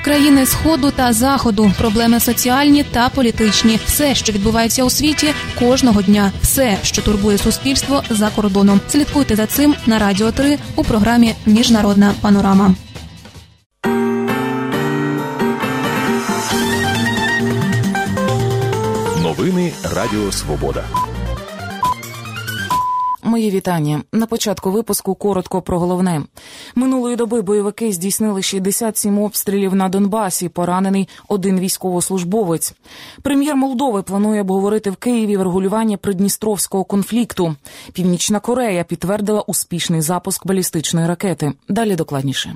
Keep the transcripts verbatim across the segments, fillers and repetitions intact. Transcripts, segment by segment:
Країни Сходу та Заходу, проблеми соціальні та політичні. Все, що відбувається у світі кожного дня. Все, що турбує суспільство за кордоном. Слідкуйте за цим на Радіо три у програмі «Міжнародна панорама». Новини Радіо Свобода. Мої вітання. На початку випуску коротко про головне. Минулої доби бойовики здійснили шістдесят сім обстрілів на Донбасі, поранений один військовослужбовець. Прем'єр Молдови планує обговорити в Києві врегулювання придністровського конфлікту. Північна Корея підтвердила успішний запуск балістичної ракети. Далі докладніше.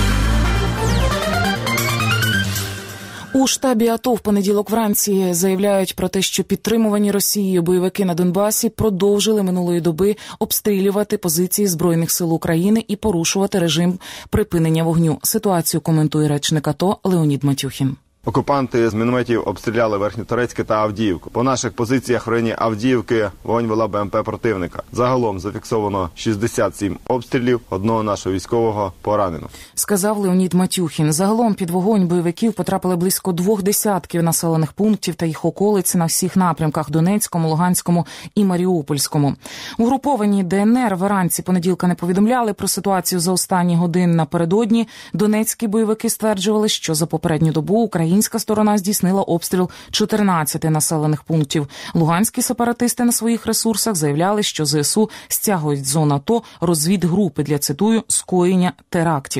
У штабі АТО в понеділок вранці заявляють про те, що підтримувані Росією бойовики на Донбасі продовжили минулої доби обстрілювати позиції Збройних сил України і порушувати режим припинення вогню. Ситуацію коментує речник АТО Леонід Матюхін. Окупанти з мінометів обстріляли Верхньоторецьке та Авдіївку. По наших позиціях в районі Авдіївки вогонь вела БМП противника. Загалом зафіксовано шістдесят сім обстрілів, одного нашого військового поранено. Сказав Леонід Матюхін. Загалом під вогонь бойовиків потрапили близько двох десятків населених пунктів та їх околиць на всіх напрямках – Донецькому, Луганському і Маріупольському. Угруповані ДНР вранці понеділка не повідомляли про ситуацію за останні години. Напередодні донецькі бойовики стверджували, що за попередню добу Україна Українська сторона здійснила обстріл чотирнадцяти населених пунктів. Луганські сепаратисти на своїх ресурсах заявляли, що ЗСУ стягують з зон АТО розвідгрупи для, цитую, скоєння терактів.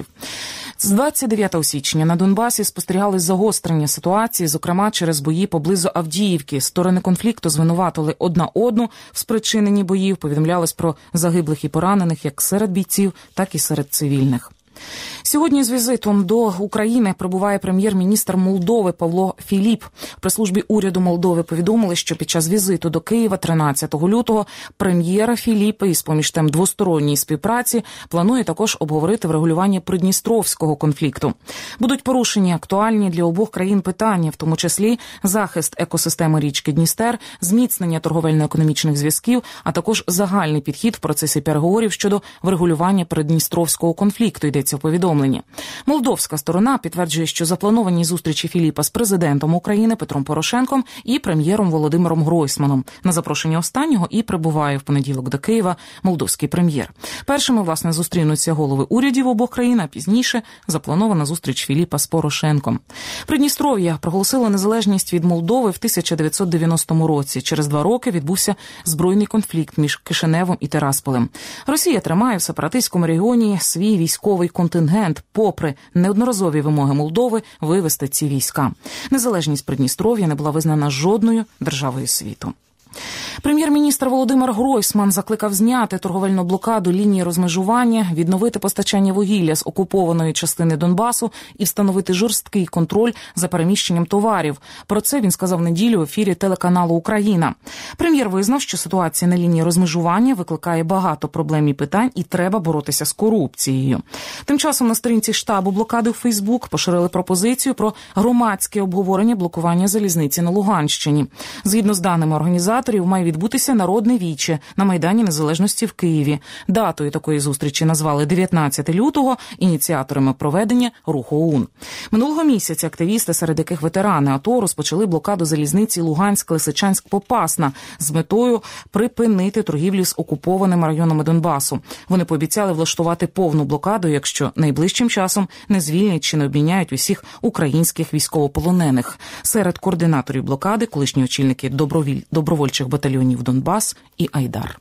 З двадцять дев'ятого січня на Донбасі спостерігали загострення ситуації, зокрема через бої поблизу Авдіївки. Сторони конфлікту звинуватили одна одну в спричиненні боїв, повідомлялось про загиблих і поранених як серед бійців, так і серед цивільних. Сьогодні з візитом до України прибуває прем'єр-міністр Молдови Павло Філіп. В прес-службі уряду Молдови повідомили, що під час візиту до Києва тринадцятого лютого прем'єра Філіп із поміж тем двосторонньої співпраці планує також обговорити врегулювання придністровського конфлікту. Будуть порушені актуальні для обох країн питання, в тому числі захист екосистеми річки Дністер, зміцнення торговельно-економічних зв'язків, а також загальний підхід в процесі переговорів щодо врегулювання придністровського конфлікту, йдеться в повідомленні. Молдовська сторона підтверджує, що заплановані зустрічі Філіпа з президентом України Петром Порошенком і прем'єром Володимиром Гройсманом. На запрошення останнього і прибуває в понеділок до Києва молдовський прем'єр. Першими, власне, зустрінуться голови урядів обох країн, а пізніше запланована зустріч Філіпа з Порошенком. Придністров'я проголосило незалежність від Молдови в тисяча дев'ятсот дев'яностому році. Через два роки відбувся збройний конфлікт між Кишиневом і Тирасполем. Росія тримає в сепаратистському регіоні свій військовий контингент, попри неодноразові вимоги Молдови вивести ці війська. Незалежність Придністров'я не була визнана жодною державою світу. Прем'єр-міністр Володимир Гройсман закликав зняти торговельну блокаду лінії розмежування, відновити постачання вугілля з окупованої частини Донбасу і встановити жорсткий контроль за переміщенням товарів. Про це він сказав неділю в ефірі телеканалу «Україна». Прем'єр визнав, що ситуація на лінії розмежування викликає багато проблем і питань і треба боротися з корупцією. Тим часом на сторінці штабу блокади в Фейсбук поширили пропозицію про громадське обговорення блокування залізниці на Луганщині. Згідно з даними організаторів, має відбутися народне віче на Майдані Незалежності в Києві. Датою такої зустрічі назвали дев'ятнадцятого лютого, ініціаторами проведення руху ОУН. Минулого місяця активісти, серед яких ветерани АТО, розпочали блокаду залізниці Луганськ-Лисичанськ-Попасна з метою припинити торгівлю з окупованими районами Донбасу. Вони пообіцяли влаштувати повну блокаду, якщо найближчим часом не звільнять чи не обміняють усіх українських військовополонених. Серед координаторів блокади колишні очільники добровіль... добровольчих батальйонів Донбас і Айдар.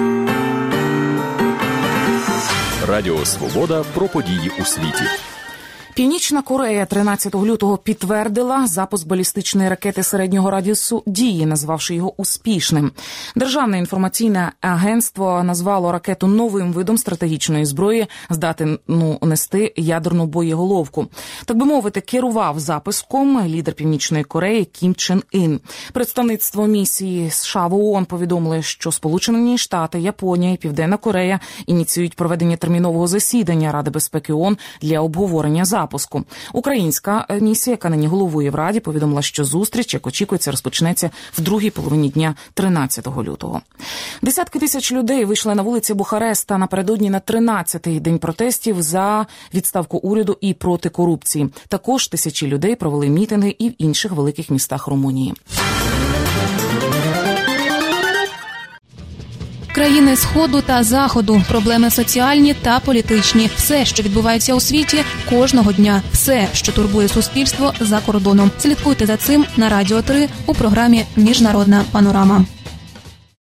Радіо Свобода про події у світі. Північна Корея тринадцятого лютого підтвердила запуск балістичної ракети середнього радіусу дії, назвавши його успішним. Державне інформаційне агентство назвало ракету новим видом стратегічної зброї, здатну нести ядерну боєголовку. Так би мовити, керував запуском лідер Північної Кореї Кім Чен Ін. Представництво місії США в ООН повідомили, що Сполучені Штати, Японія і Південна Корея ініціюють проведення термінового засідання Ради безпеки ООН для обговорення запуску. запуску. Українська місія, яка нині головує в Раді, повідомила, що зустріч, як очікується, розпочнеться в другій половині дня тринадцятого лютого. Десятки тисяч людей вийшли на вулиці Бухареста напередодні на тринадцятий день протестів за відставку уряду і проти корупції. Також тисячі людей провели мітинги і в інших великих містах Румунії. Країни Сходу та Заходу, проблеми соціальні та політичні. Все, що відбувається у світі кожного дня. Все, що турбує суспільство за кордоном. Слідкуйте за цим на Радіо три у програмі «Міжнародна панорама».